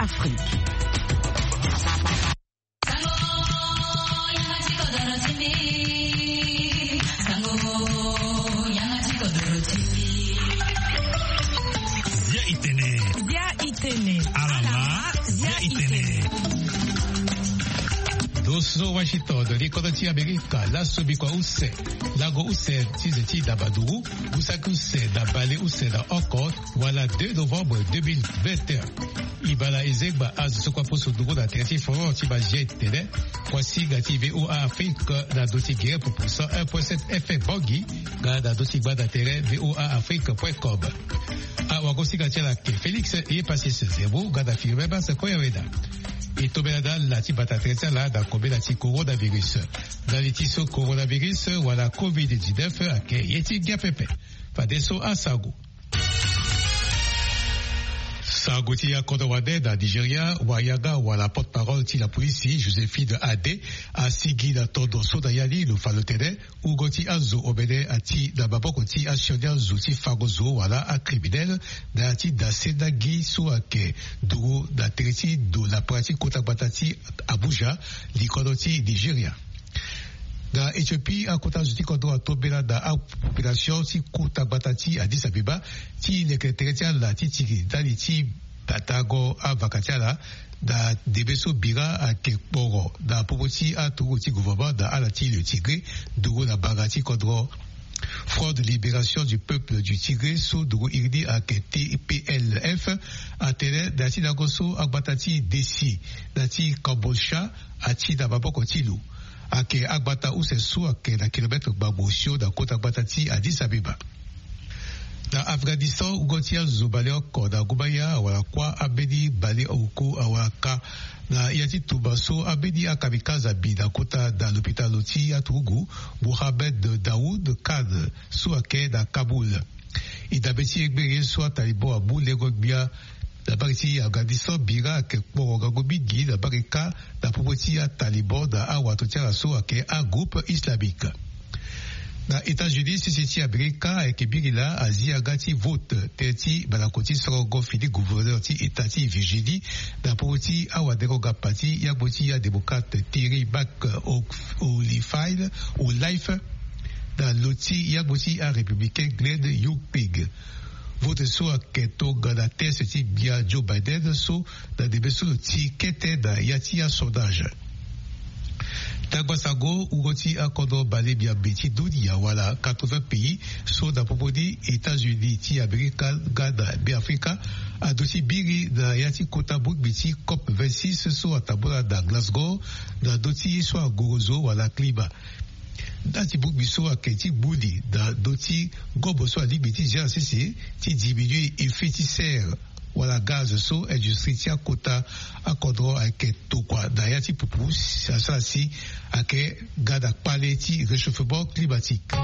Afrique. Doso Washington likodoti Amerika la subikwa use lago use tizeti dabaduru usaki use da bale use da okot wala 2 novembre 2021 ibala ezegba azusokwa poso dugo da tereti foro tiba jetele kwasi gati VOA Afrique da doti gere pour 101.7 FM Bogi ga da doti gbada tere VOA Afrique.com wakosi gati la ke Félix est passé ce zéro ga da firme ba se koyaweda et tobelada la tibata tresa la da kobela ti coronavirus dans les tiso coronavirus wala COVID-19 ake yeti gapepe fadeso asago Sago ti akodo wade da Nigeria wayaga wala porte-parole ti la police Joséphine Adé a sigi da todo so da yali lo falotene ugoti azo obede ati da baboko ti actionnaire zo ti fagozo wala a criminel da ti da sedagi so ake do da tereti do la pratique kota batati Abuja likodo ti Nigeria. Da Éthiopie a kota zuti kodo a tobela da a population ti kota batati Addis Abeba ti nekreteretia la ti tigi dali ti batago a vakatiala da debeso bira a kekporo da popoti a togo ti gouvernement da ala ti le Tigré dogo na bagati kodro Front de libération du peuple du Tigré so dogo irdi a ke TPLF a tele da ti dagoso a batati desi da ti Kambosha a ti da baboko ti lu ake agbata use su ake na kilomètre babosio da kota agbata ti Addis Abeba. Da Afghanistan ugotia zubale oko da gubaya wala kwa abedi bale oko awaka na yati tubaso abedi akabikaza bi da kota da l'hôpital ti atugu Mohamed Daoud Kad su ake da Kaboul. Idabeti egbere so talibo abu legogbia da bariti Afghanistan bira ke poroga gobigi da barika da popoti a Taliban da awato tiara so ake a groupe islamique. Na États-Unis sisi Amerika eke birila Asia gati vote teti balakoti sorogo fili gouverneur ti État ti Virginie da popoti awadero gapati yagboti ya démocrate Terry McAuliffe ou Life da loti yagboti a républicain Glenn Youngpig. Vote so keto gada test ti bia Joe Biden so da debeso ti kete da yati a sondage. Tagbasago ugoti akodo bale bia beti dunia wala 80 pays so da popodi États-Unis ti Amerika gada bi Afrika a dosi biri da yati kota buk biti COP 26 so atabola da Glasgow da doti so agorozo wala klima. Dati bouk biso a keti bouli da doti gobo so a libiti GRCC ti diminue effet ti serre wala gaz so industrie ti akota akodro ake tokwa da yati pupu sasi ake gada pale ti réchauffement climatique.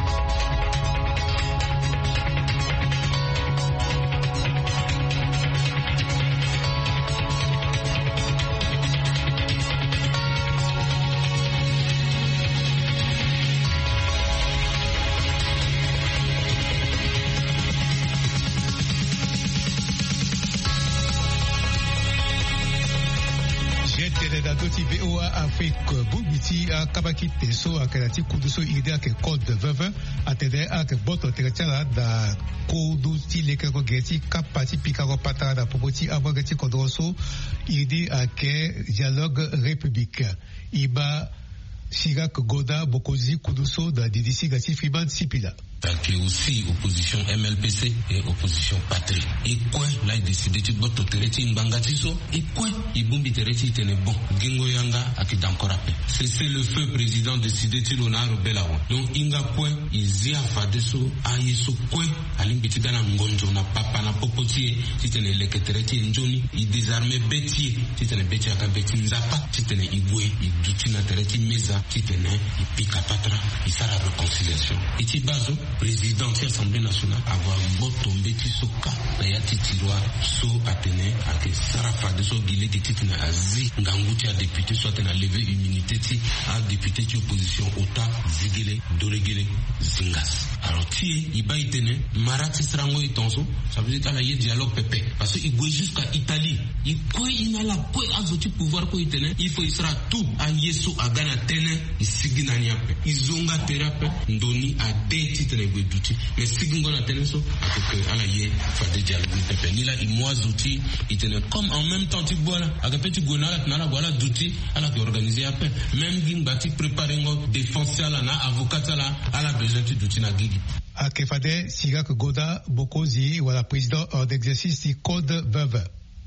VOA Afrique Bugiti a Kabakite so a Kalati Kuduso Ide ke code 20 a tede a ke boto teretala da Kudu ti lekeko geti kapati pikaro patara da popoti avogati kodroso Ide a ke dialogue républicain Iba Sirak Goda Bokozi Kuduso da Didisi Gati Friban Sipila. Qui est aussi opposition MLPC et opposition Patrie. Et quoi, là, il décide de boto tereti mbangatiso. Et quoi, il bombi tereti tene bon. Gengo yanga aki dankorape. C'est le feu président décidé de l'honneur belawa. Donc, inga quoi, il zia fadeso, ayeso quoi, alimbiti gana ngonjo na papa na popoti, si tene leke tereti njoni, il désarmé beti, si tene beti aka beti nzapa, si tene igwe, il duti na tereti meza, si tene, il pika patra, il sera réconciliation. Et tibazo, président de l'Assemblée nationale avoir botombé tisoka na yati tirwa so atene ake sarafa de so gile de titre na azi nganguti a député soit na lever immunité ti a député de opposition ota zigile doregile zingas. alors tie iba itene marati srango itonso ça veut dire qu'ala y dialogue pépé parce que il go jusqu'à Italie il quoi il n'a la quoi azoti pouvoir ko itene il faut il sera tout a yeso agana tene isigina nyape izonga terape ndoni a deti tene go duti mais sigingo na tene so que ala y fa dialogue pépé ni la imoa zoti itene comme en même temps tu bois là aga petit gonala na voilà duti ala qui organiser après même gimbati préparer ngo défense la na avocat la ala besoin tu duti na gigi à Kefade Sigak Goda Bokozi wala président d'exercice du code veuve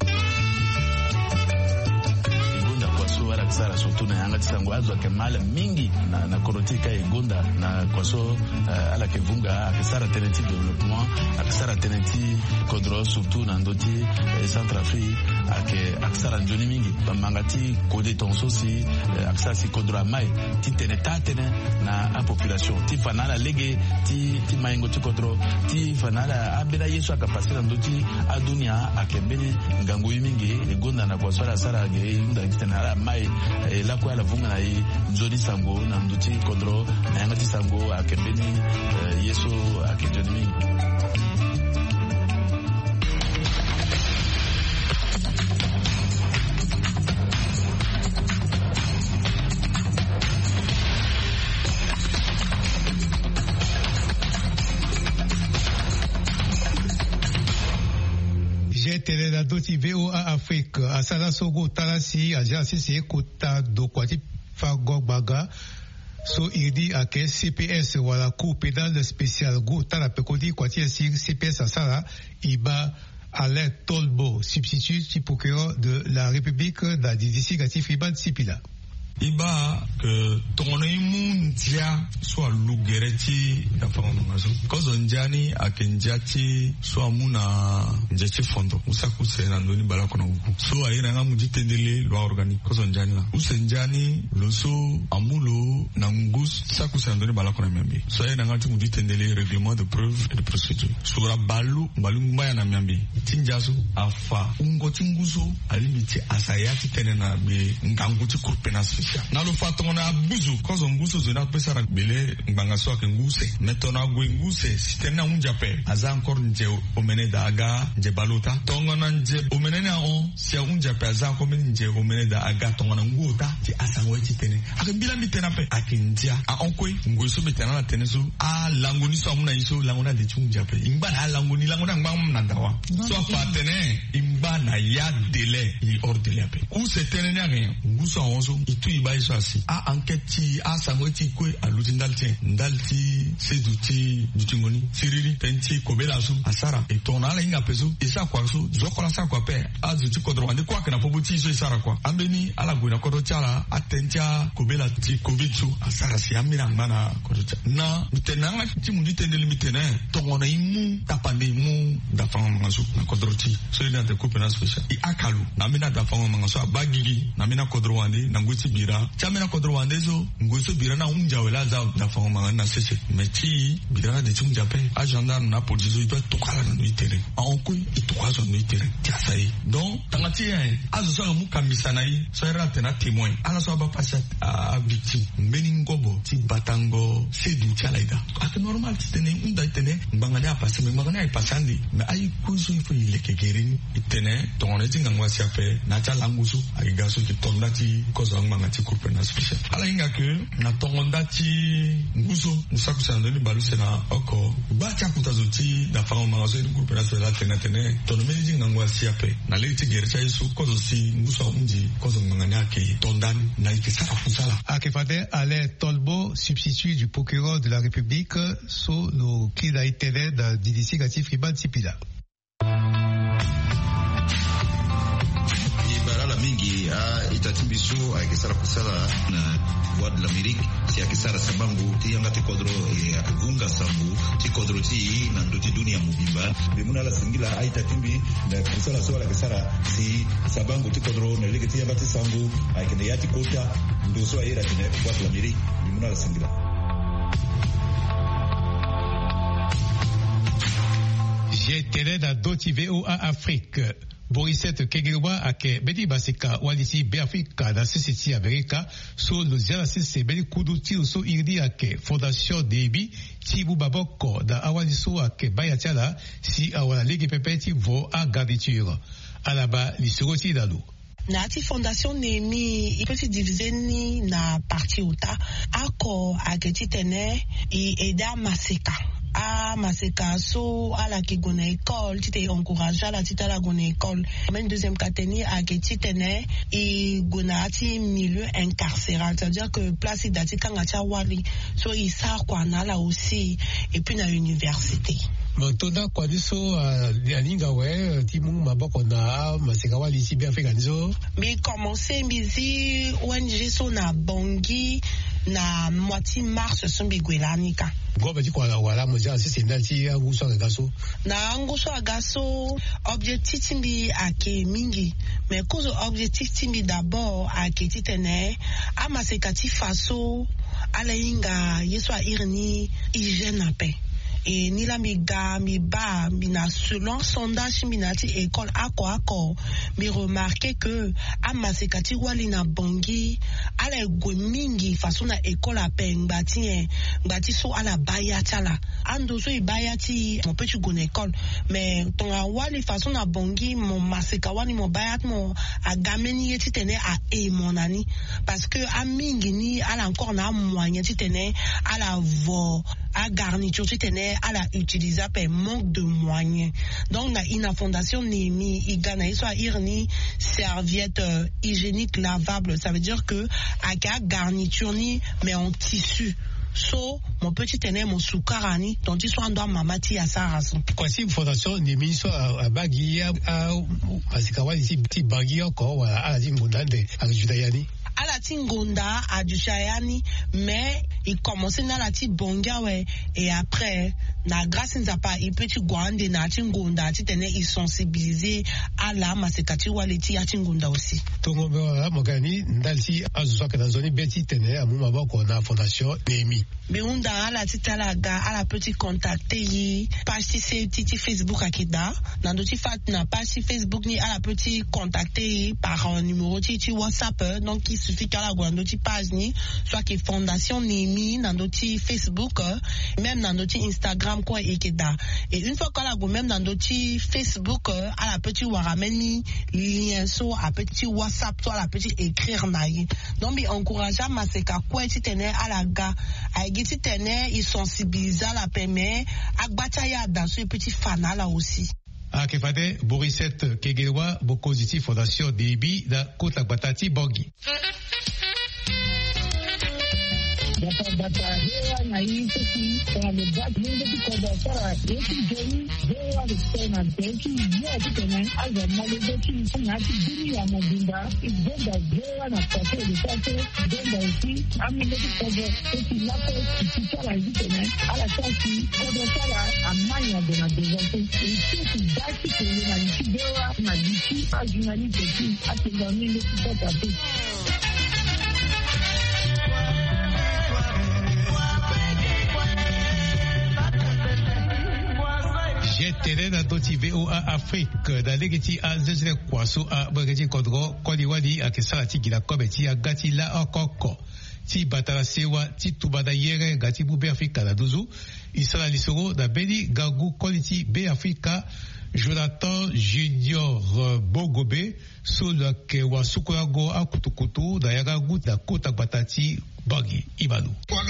wala kisara surtout na yanga tisango azwa kemala mingi na korotika egonda na kwaso ala kevunga akisara teneti développement akisara teneti kodro surtout na ndoti Centrafrique akisara njoni mingi bamangati kode tonso si akisara si kodro mai ti teneta tene na a population ti fanala lege ti maingo ti kodro ti fanala abela yesu akapasira ndoti adunia akembele ngango mingi egonda na kwaso ala sara ge nda kitana mai la kwa la vunga na i nzoni sango na nduti kodro na yanga ti sango akembeni yeso akejoni Teledadoti VOA Afrique Asala Sogo Talasi Ajansisi Kota Dokwati Fagogbaga So irdi ake CPS wala cour pénale spéciale Go Talapekodi Kwati Sir CPS Asala Iba Alain Tolbo substitut du procureur de la République da DDC Gatif Iban Sipila Iba que tonoi mundia soit lugereti da famangazo kozo njani akenjati soit muna njati fondo usaku sena ndoni bala kona uku so ayina nga mujitendele loi organique kozo njani la usenjani loso amulo na ngus saku sena ndoni bala kona miambi so ayina nga mujitendele règlement de preuve et de procédure sura balu mbaya na miambi tinjaso afa ungoti nguso alimiti asayati tenena be nganguti kurpenas na lo fatona abuzu kozo nguso zona pesa bele ngangaso ake nguse metona gwe nguse sitena unjape aza encore nje omene daga nje balota tongona nje omene na on si unjape aza encore nje omene da aga tongona nguta ti asangwe titene ake bila mitena pe ake ndia a onkwe nguso mitena na teneso a langoni so amuna iso langona de chunjape imba na langoni langona ngam nandawa so fatene imba na ya délai i ordre pe ku setene na rien nguso onzo itu iba iso asi a enquête a sangoti kwe aluti ndalti seduti dutingoni siriri tenti kobela su asara e tona la inga peso isa kwa su zokola sa kwa pe azuti kodro ande kwa kana pobuti iso isara kwa ambeni ala gwina kodo chala atentia kobela ti kobitu asara si amira ngana kodo cha na mitenanga ti mundi tendele mitena tongona imu tapande imu da fama mangasu na kodro ti so ina de coupe na special I akalu na mina da fama mangasu abagigi na mina kodro ande na nguti bira chamena kodro ande zo nguso bira na unja wela za da fama mangana na sese meti bira de chunja pe agenda na police zo to kala na itere en ko itwazo no itere tiasai donc tangati azo sa mu kamisa na yi so era tena témoin ala so ba passa a victime meningobo ti batango sedu chalaida ak normal tene unda tene mbangane apasa me mbangane ay pasandi me ay kuzo ifo ileke gerin itene tongone tinga ngwasi ape na chalangusu ay gaso ki tondati kozo ngangati coupe na special ala inga ke na tongondati nguso musaku sandoni baluse na oko ba cha kutazoti da fama mangazo ni coupe na special tene tonomeni tinga ngwasi ape na leti gercha isu kozo si nguso unji kozo ngangane ake tondani na ikisara kusala Akefade Alain Tolbo substitut du procureur de la République so no kida itele da DDC Gatif Iban Sipila mingi itatimbisu akisara kusala na Voix de l'Amérique si akisara sabangu ti yanga ti kodro akivunga sambu ti kodro ti na ndoti dunia mubimba bimuna la singila aitatimbi na kusala so la kisara si sabangu ti kodro na lege ti yanga ti sambu aikende yati kota ndo so ayera ti Voix de l'Amérique bimuna la singila J'étais dans d'autres VOA Afrique. Borisette Kegelwa ake bedi basika walisi Afrika na sisi Amerika so lozia sisi bedi kudu ti so irdi ake Fondation Debi ti bubaboko da awaliso ake bayatiala si awala legi pepeti vo a garniture alaba lisoro ti dalu. Na ti Fondation Nemi i peut se diviser ni na parti uta ako ageti tene i eda maseka. Ah, maseka so ala ki gona école ti te encourager la ti la gona école même deuxième catégorie a ki ti tene i gona ti milieu incarcéral, c'est-à-dire que place dati kanga cha wali so i sa kwa na la aussi et puis na université. Montoda kwa diso alinga we ti mu maboko na maseka wali si bien fait ganizo. Mais commencer mizi ONG so na Bongi na moitié mars sombi gwelanika. Gobe ti kwa wala moja sisi ndati nguso agaso. Na nguso agaso objectif timbi ake mingi. Mais cause objectif timbi d'abord ake titene amaseka ti faso ala inga yeswa irni hygiène na paix. Et ni la mi ga mi ba mi na selon sondage mi na ti école ako mi remarqué que a masekati wali na Bongi ala go mingi façon na école a pe ngati so ala bayati ala ando so bayati mon petit go na école mais ton wali façon na Bongi mon maseka wali mon bayat mon a gameni yeti tene a monani parce que a mingi ni ala encore na moyen ti tene ala vo a garniture ti tene à la utiliser par manque de moyens. Donc na ina Fondation Nemi igana soit irni serviette hygiénique lavable, ça veut dire que a garniture ni mais en tissu. So mon petit téné mon soukarani dont il soit doit mamati à sa raison. Quoi si Fondation Nemi soit bagi a parce que wa ici petit bagi encore voilà à la zingondande à Judayani. À la Tingonda, à Duchayani, mais il commençait dans la Tibonga, ouais, et après, na grâce à pas, il peut guander na Tingonda, il sensibilisé à la masekati waleti à Tingonda aussi. Tongo bewa mogani ndalsi azuso que dans zone beti tene à mumaba ko na Fondation Nemi. Mais on a la titalaga à la petite contacter page titi Facebook akida, dans d'autres fat na page Facebook ni à la petite contacter par un numéro titi WhatsApp, donc il suffit qu'à la notre page ni soit que Fondation Nemi dans notre Facebook même dans notre Instagram quoi ekeda et une fois qu'à la même dans notre Facebook à la petite warameni lien so à petit WhatsApp toi la petite écrire naï donc il encourage à maseka quoi ti tene à la ga a giti tene il sensibilise à la permet à bataya dans ce petit fana là aussi. A kefade Borisette Kegelwa Bokoziti Fondation Debi da Kota Batati Bongi. Data hewa na hii kwa mebaki mungu kwa sara yeki jeni hewa tena teki yote tena aza malezeki na kidini ya mobimba igenda hewa na kwa ile sasa genda uti amileki kwa teki lapo kitara hivi tena ala sasa kwa sara amanya na devote teki daki kwa na hewa na diki ajunani teki atendani kwa tatu. J'étais dans d'autres VOA Afrique, dans les geti à zézé kwaso à bageti kodro, koliwali à kesarati gila kobeti à gati la okoko. Ti batala sewa, ti tubada yere, gati bube Afrika la duzu, isala lisoro da beli gagu koliti be Afrika, Jonathan Junior Bogobe, sur le kewa sukurago a kutukutu, da yagagu da kota batati bagi, Ibalu.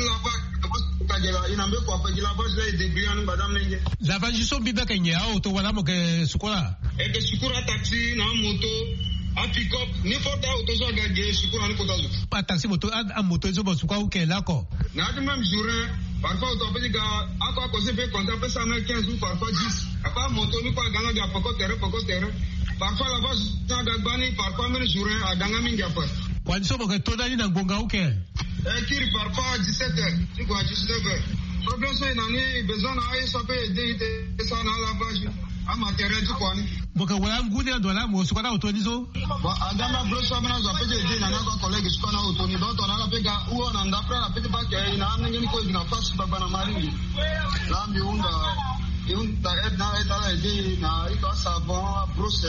Lavage du son bida kenya auto wala mo ke sukura. E ke sukura taxi na moto a pick up ni forta auto so ga ge sukura ni kotazu. Pa taxi moto a moto zo bo sukura ke la ko. Na de même journée parfois auto pe ga ako ko se pe compter pe 115 ou parfois 10. Apa moto ni kwa ganga ga poko terre. Parfois la base na ga bani parfois même journée a ganga minga pa. Kwa nso mo ke toda ni na ngonga uke. Kiri parfois 17h, tu vois 19h. Problème c'est nani besoin na ça peut aider ça na lavage a matériel tu quoi ni. Boka wala ngudi ndo la mo sukana autorizo. Ba adama brosa mana za peut aider na na collègue sukana autori donc on a la pega ou on a après la petite bac ina amna ni ko ina face baba na maringi. La mi unda savon, brosse.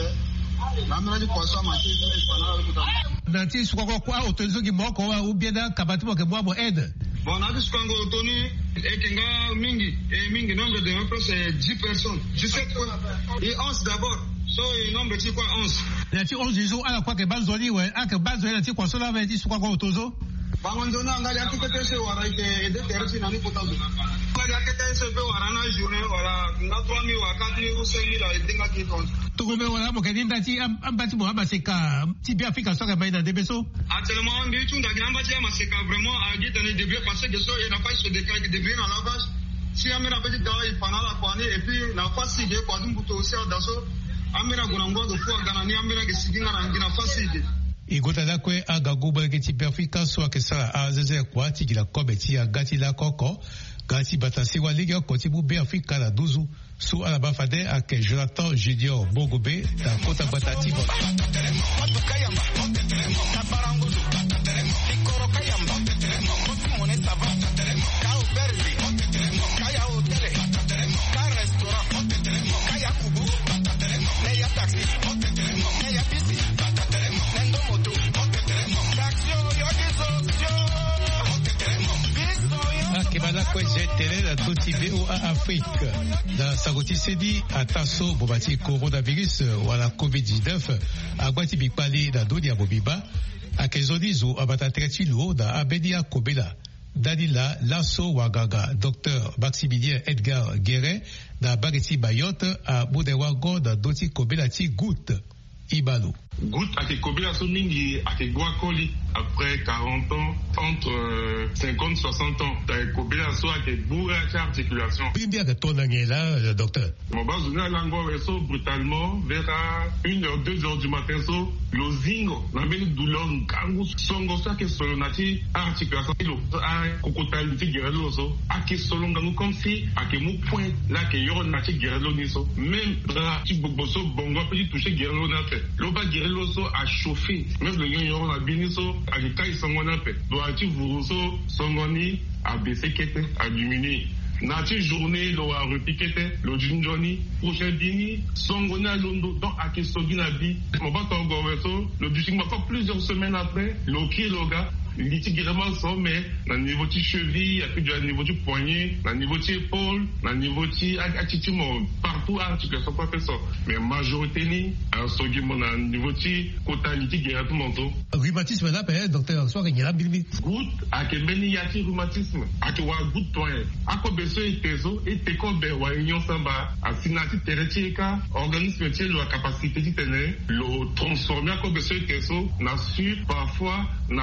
Nanti sukako kwa otozo ki moko ou bien da kabati mo ke mo aide. Bon, on a dit sukango otoni ekenga mingi nombre de membres c'est 10 personnes. 17 et 11 d'abord. So le nombre c'est quoi 11? Nanti 11 jours ala kwa ke bazoli we ake bazoli nanti kwa sola ve di sukako otozo. Bangonzona ngali akitete se wara ite de teresi nani potazo. Ngali akitete se be wara na journée wala nga 3000 wa 4000 ou 5000 la etinga ki compte. Tukume wala mo kedinda ti ambati mo abaseka ti bi Afrika soka baina de beso. Actuellement on dit tunda gamba ti amaseka vraiment a dit on devait passer que ça il n'a pas se déclarer que devait na lavage. Si amena petit dawa ipanala kwani et puis na fasi de kwa dumbuto aussi daso amena gonango do fu ganani amena ke siginga na ngina fasi de. Igota kwe agaguba ke ti bi Afrika so ke sala azeze kwa ti la kobe ti agati la koko gati batasi wa liga ko ti bu bi Afrika la 12 sous Alabafade à que Jonathan Gideon Bogobe dans Kota Batati. La Totibe ou à Afrique. Dans Sagoti Sedi, à Tasso, Bobati coronavirus ou à la COVID-19, à Guati Bipali, dans Dodia Bobiba, à Kezodizo, à Batatretilu, dans Abedia Kobela, Danila, Lasso Wagaga, Dr. Maximilien Edgar Guéret, dans Bageti Bayotte, à Boudewago, dans Doti Kobela Ti Gout, Ibalo. Gout à Kobela Soningi, à Guakoli, après 40 ans, entre 50 et 60 ans, à Kobela so à Bourra articulation. Bien que ton là, docteur. Mon bas a lango so brutalement vers 1h, 2h du matin so lozingo, na belle douleur kangu songo so que solonati articulation lo a kokotalité guerrelo so a que solongangu comme si à que mon point là que yoro na ti guerrelo ni so même là ti boboso bongo petit toucher guerrelo na fait. Lo ba guerrelo so a chauffer même le yoro na bini so a que kai songo na fait. Do a ti vuruso songoni a baisser kete a diminuer. Nati journée lo a repiquete lo jinjoni prochain dini songona londo donc à que sogina bi mon ba to goweso le duching ma plusieurs semaines après lo ki loga litigireman so mais na niveau ti cheville et puis du niveau du poignet na niveau ti épaule na niveau ti attitude partout articulation pas fait ça mais majorité ni un sogi mon na niveau ti kota litigire tout monto rhumatisme là peut docteur so ngela bilbi good a ke beni yati rhumatisme a ke wa good point a ko beso itezo et te ko be wa union samba a sinati teretika organisme ti la capacité ti tener lo transformer a ko beso itezo na sur parfois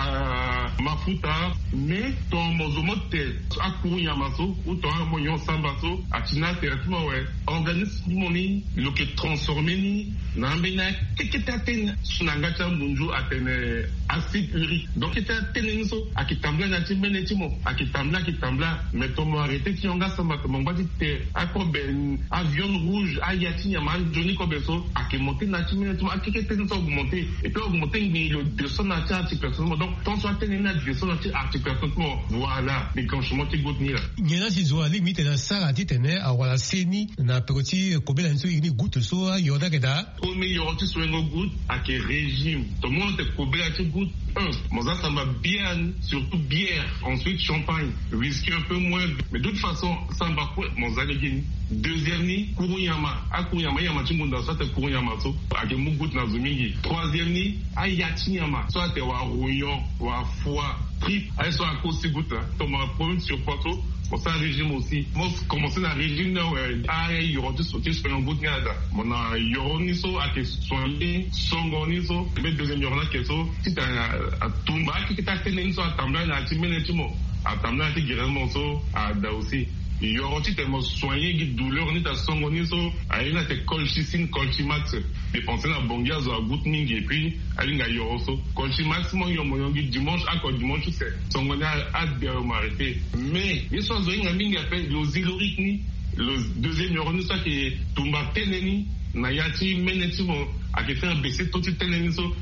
na mafuta mais ton mozomote akuru yamaso ou ton moyon sambaso atina traitement ouais organisme moni lo ke transformer ni na mbena keketaten sunangata munju atene acide urique donc keketaten so akitambla na timbene timo akitambla mais ton arrêté ti onga samba to mongba ti te akoben avion rouge ayati nyama joni ko beso akemonter na timbene timo akeketaten so augmenter et puis augmenter ni le 200 na articulation donc ton soit na direction de articulation voilà déclenchement qui goûte ni là nyela si zo ali mite na sara ti tene a wala seni na petit kobela nso ini goûte so yoda keda au meilleur tu sois un goûte à quel régime tout le monde te kobela ti goûte Moza ça va bien, surtout bière, ensuite champagne, whisky un peu moins, mais de toute façon ça va quoi Moza le gini. Deuxième ni kuruyama, akuyama yama chimunda soit te kuruyama so, ake mugut na zumingi. Troisième ni ayatinyama, soit te wa rouillon, wa foie, trip, ay so akosi gout là, ton problème sur poitou. Bon, c'est un régime aussi. Moi, commencer dans un régime, il y aura tout ce qui se fait en bout de nada. Mon a y aura ni so, à que soigner, songo ni so, mais deuxième y aura que so, si t'as un tumba qui t'a fait ni so, à tambla, à timé ni timo, à tambla, à guérir so, à da aussi. Il y aura aussi tellement soigner qui douleur ni ta songo ni so, à une te colchicine, colchimax, dépenser la bongia zo à bout mingi et puis à une y aura so, colchimax mon yo mon dimanche, à quoi dimanche c'est, songo ni à bien m'arrêter. Mais il soit zo une mingi appelle le zylorique ni, le deuxième euro ni ça qui est tumba teneni, na yati menetimo, à qui fait un baisser tout teneni so,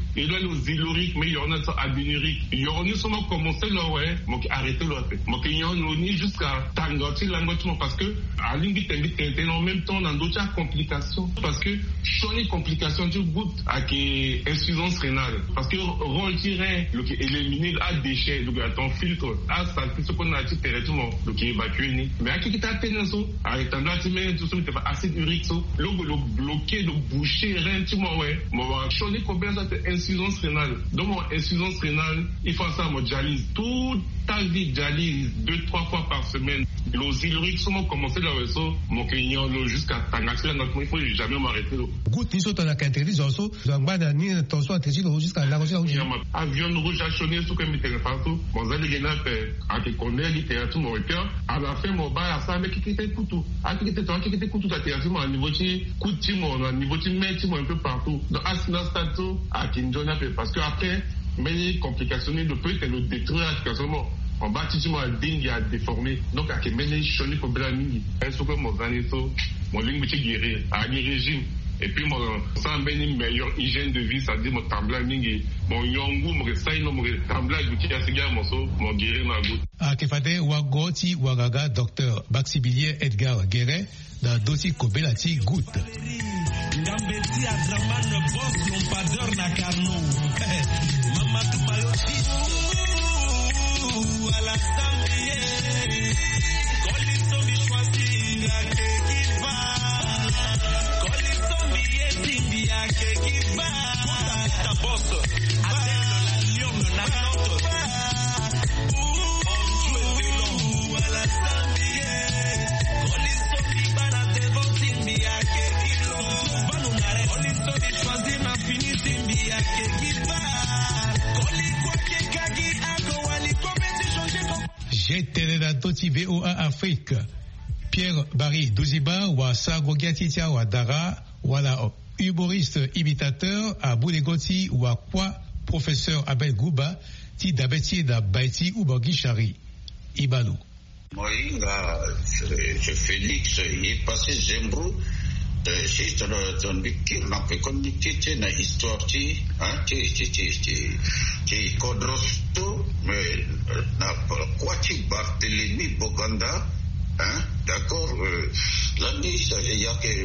il doit aller aux Iloriques, mais il y en a à Bénérique. Il y en a seulement commencé là, ouais, mais arrêté là, fait. Mais il y en a jusqu'à Tangoti, Langotement, parce que, à l'Ingi, en même temps, dans d'autres complications. Parce que, sur les complications du goût, avec insuffisance rénale. Parce que, retirer, éliminer à déchets, donc, à ton filtre, à ça, ce qu'on a dit directement, donc, évacuer, mais à qui t'a tenu, avec un bâtiment, tout ça, mais pas assez urique, le bloquer, le boucher, rien, tu vois, ouais. Moi, sur les combien ça, c'est insuffisance rénale. Donc, mon insuffisance rénale, il faut ça, moi, dialyse. Toute ta vie, dialyse 2-3 fois par semaine. Les iloriques sont commencé là, mon client, jusqu'à Tangati, là, il faut jamais m'arrêter. Goutte, ils sont dans la quintérie, ils sont dans la ni tension interdite jusqu'à la recherche. Avion rouge à chôner, ce que je me partout. Mon zèle, il y a un peu, connaît, littérature, mon repère. À la fin, mon bar, à ça, mais qui était couteau. À qui était couteau, à littérature, à niveau de couteau, à niveau de métier, un peu partout. Donc, à ce stade, à Kinjona, parce qu'après, mais les complications, le peut être le détruire, quasiment. En bas, tu m'as dingue à déformer. Donc, à que mener chôner pour Blamini. Est-ce que monganiso, mon ligne de guérir, à un régime. Et puis, mon sans une meilleure hygiène de vie, ça dit mon tablaning, mon yongu, mon ressaï, mon tablage, mon guérir ma goutte. À Kefade, Wagoti, Wagaga, docteur Baxibilier Edgar Guéret, dans Doti Kobelati Goutte. Ngambeti Adraman, boss, l'ompadeur Nakarno. Mamadou Maloti. À la Zambie, Colison bi choisi à Kekiva, Colison bi Timbi à Kekiva, ta boss, Adèle la Lyon, la Nantes, on joue de l'eau à la Zambie, Colison bi Bana devant Timbi à Kekiva, Banunare, Colison bi choisi na fini Timbi à Kekiva, Coliko Kekagi Ako Wali GTD da Doti VOA Afrique. Pierre Barry Douziba wa Sagogiatitia wa Dara wala humoriste imitateur à Boulegoti wa quoi professeur Abel Gouba ti dabeti da Baiti ou Bogichari Ibalou. Moïnga, je Félix, il est passé Zembrou. Si tu as un peu connecté na histoire, tu Kodrosto, mais na quoi tu Barthélemy Boganda, hein, d'accord, l'année, il y a que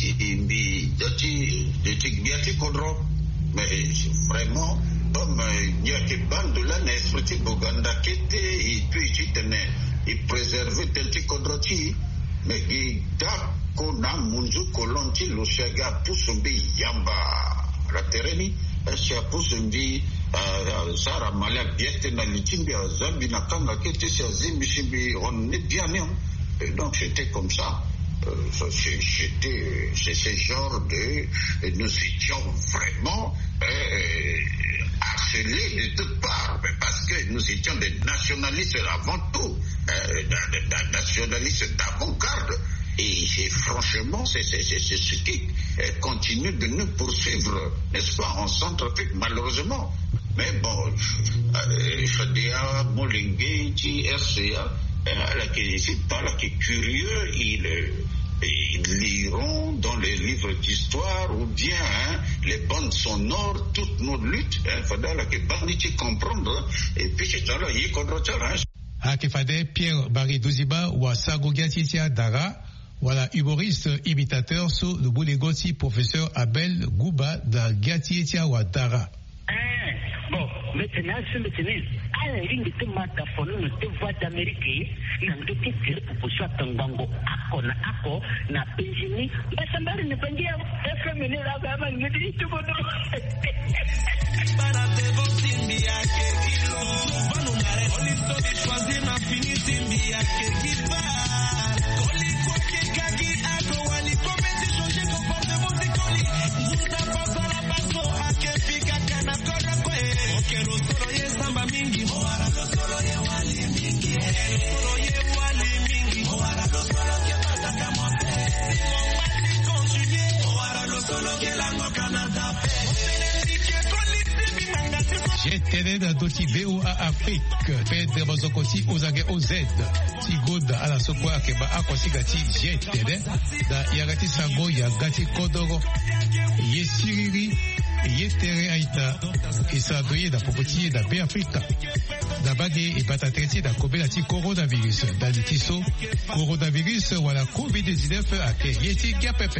Biati Kodro, mais vraiment, comme il y a que bande là, n'esprit Boganda qui était, et puis tu tenais, il préservait tel Kodroti, mais il a Kona Munzu Kolonti Lushaga Pusumbi Yamba la terreni Sia Pusumbi Sara Malia Biette na Litimbi Zambi na Kanga Kete Sia Zimbi on est bien né. Et donc c'était comme ça. C'est ce genre de nous étions vraiment harcelés de toutes parts parce que nous étions des nationalistes avant tout, nationalistes d'avant-garde. Et franchement, c'est ce qui continue de nous poursuivre, n'est-ce pas, en Centrafrique, malheureusement. Mais bon, Fadia, Molingue, RCA, c'est pas là qui est curieux, ils liront dans les livres d'histoire ou bien les bandes sonores, toutes nos luttes. Il faudra là que Barniti comprendre, et puis c'est là, il y a qu'on Akefade Pierre Barry Douziba ou Sagogiatitia Dara. Voilà, humoriste imitateur sur le Boulegoti, professeur Abel Gouba da Gatietia Ouattara. Bon, maintenant, à la ligne de Mataphone, de voix d'Amérique, n'a pas été pour soit un bango, ako, n'a pas gêné, mais ça m'a ne pas dire, efféminé la gamme, ne dit tout bon. Para te votimbi à Kekilo, Banunare, on est choisi na fini timbi à Kekiva. GTD da Doti VOA Afrique, Pedro Bozokoti Ozage OZ, Tigoda ala Sokwa Akeba Akosigati GTD, da Yagati Sango Yagati Kodoro, Yesiriri, yetere aita esa doye da popoti da be Afrika da bage e batatreti da kobela ti coronavirus da litiso coronavirus wala COVID-19 ake yeti gya pepe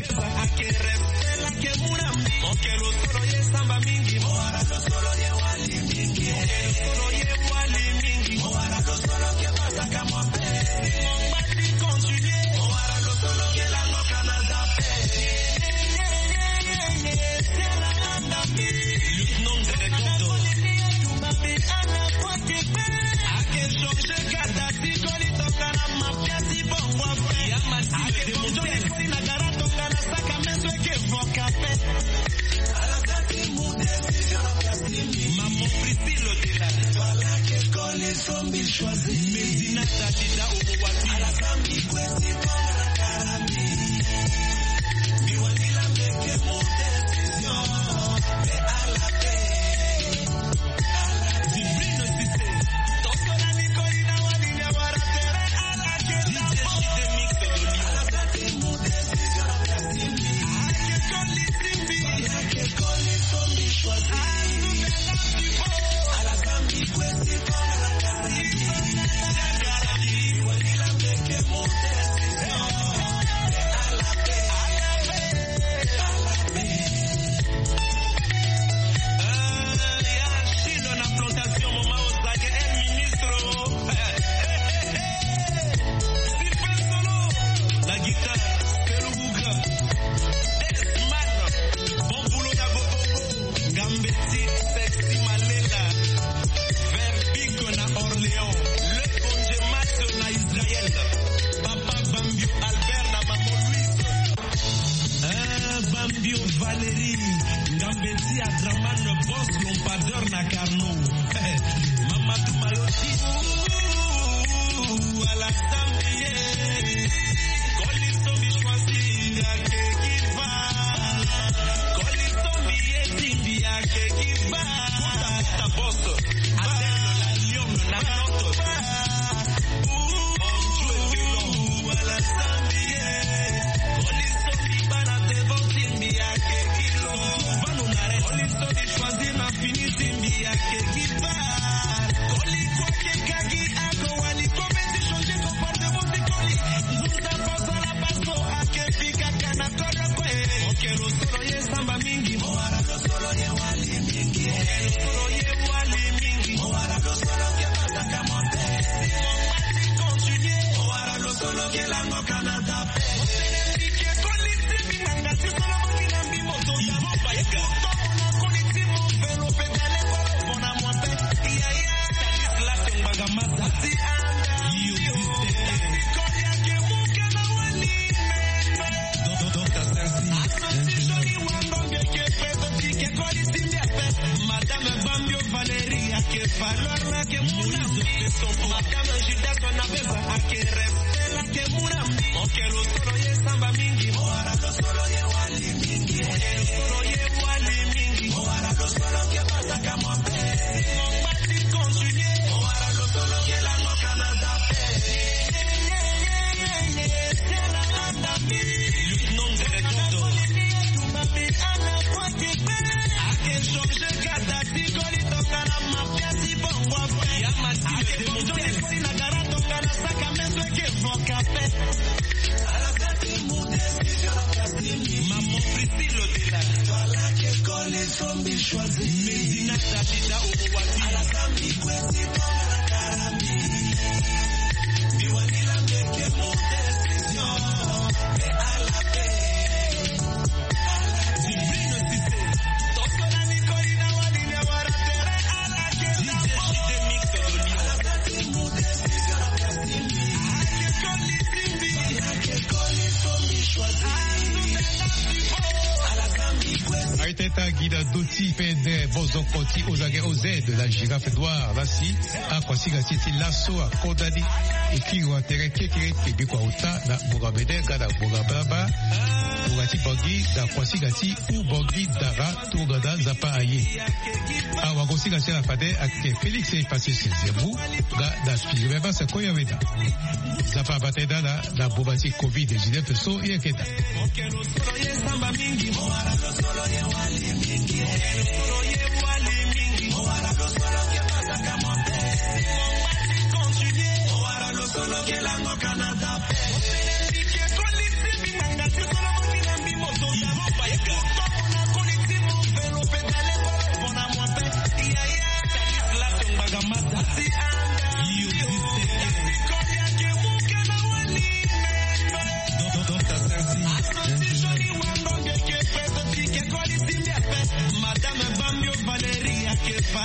Aiteta Guida Doti Pede Bozokoti Ozage Oze de la girafe Edouard Lassi a kwasiga titi lasso a Kodadi ikiwa tere kekere kebikwa uta na Bogabede gada Bogababa Bogati Bogi da kwasiga ti u Bogi Dara Tougada Zapa Aye a wakwasiga tira fade ake Félix Efasi Sezebu ga da Spilbeba Sekoya Weda Zapa Bateda da Bobati Covid-19 so yekeda El puro llevo